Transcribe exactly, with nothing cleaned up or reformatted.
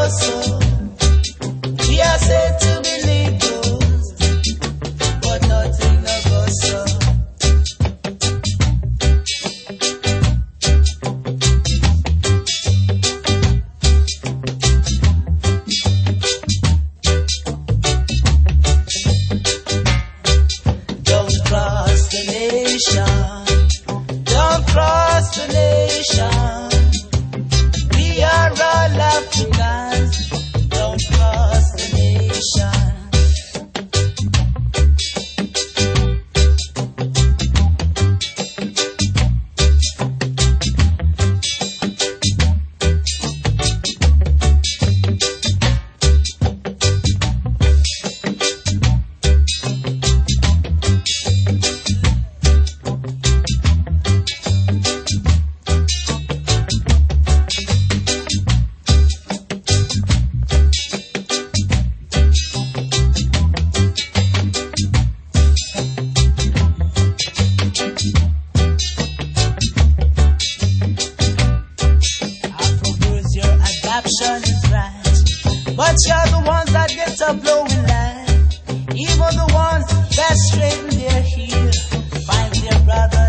so. We are said to be Negroes, but nothing of us so. Don't cross the nation, don't cross the nation. We are all Africans, don't cross the nation. Adoption is right, but you're the ones that get a blowing light. Even the ones that straighten their heel find their brother